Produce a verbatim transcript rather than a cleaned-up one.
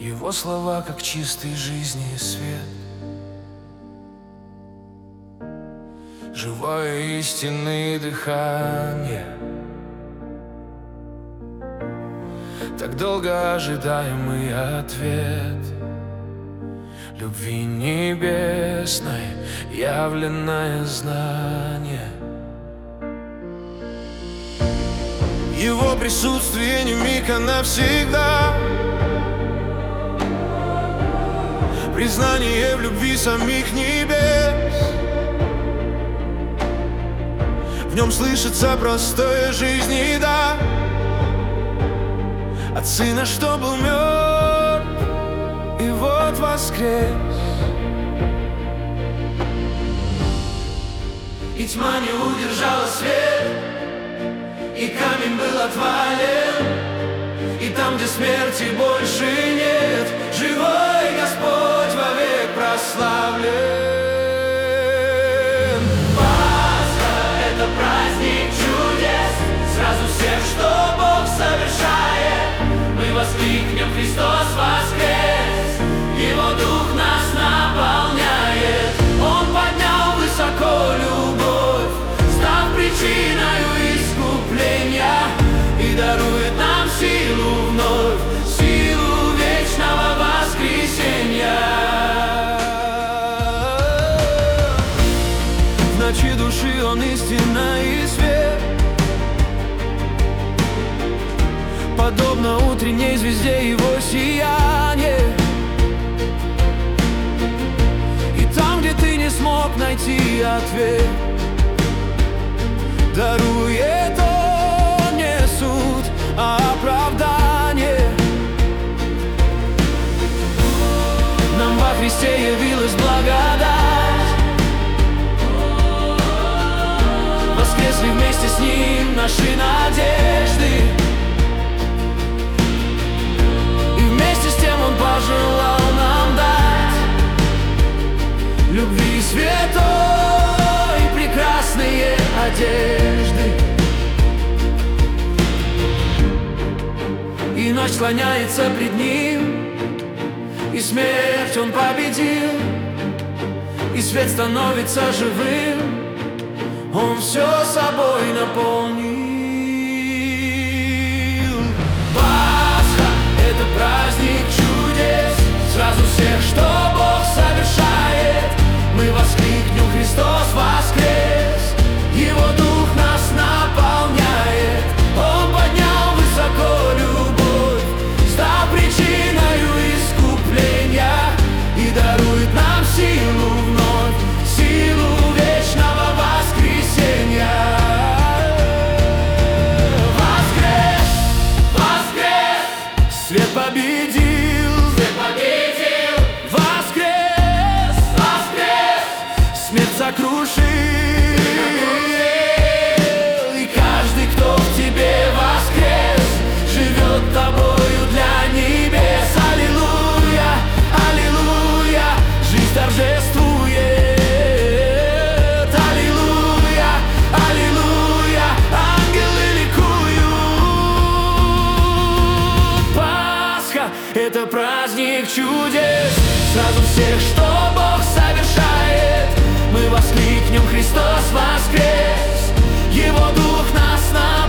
Его слова, как чистый жизни свет, живое истинное дыхание, так долго ожидаемый ответ любви небесной, явленное знание. Его присутствие не миг, а навсегда, признание в любви самих небес. В нем слышится простое жизни да от сына, что был мертв и вот воскрес. И тьма не удержала свет, и камень был отвален, и там, где смерти больше нет, живой Господь вовек прославлен. Пасха — это праздник чудес, сразу всех, что Бог совершает. Мы воскликнем: Христос воскрес, Его Дух нас наполняет. Он поднял высоко любовь, став причиною искупления, и дарует нам силу вновь, силу вечного воскресения. В ночи души Он истина и свет, подобно утренней звезде Его сияние. И там, где ты не смог найти ответ, дарует Он не суд, а оправдание. Нам во Христе явилась благодать, воскресли вместе с Ним наши надежды, и вместе с тем Он пожелал нам дать любви святой прекрасные одежды. И ночь склоняется пред Ним, и смерть Он победил, и свет становится живым, Он все собой наполнил. Пасха — это праздник чудес, сразу всех, что Бог совершает. Мы воскликнем: Христос воскрес, Его Дух нас наполняет. Он поднял высоко любовь, став причиною искупления, и дарует нам силу вновь, силу вечного воскресения. Воскрес, воскрес, свет победил, свет победил, воскрес, воскрес, смерть сокрушил. И каждый, кто в тебе воскрес, живет тобою для небес. Аллилуйя, аллилуйя, жизнь торжествует. Аллилуйя, аллилуйя, ангелы ликуют. Пасха — это праздник чудес, сразу всех, что Бог совершает. Мы воскликнем: Христос воскрес, Его Дух нас наполняет.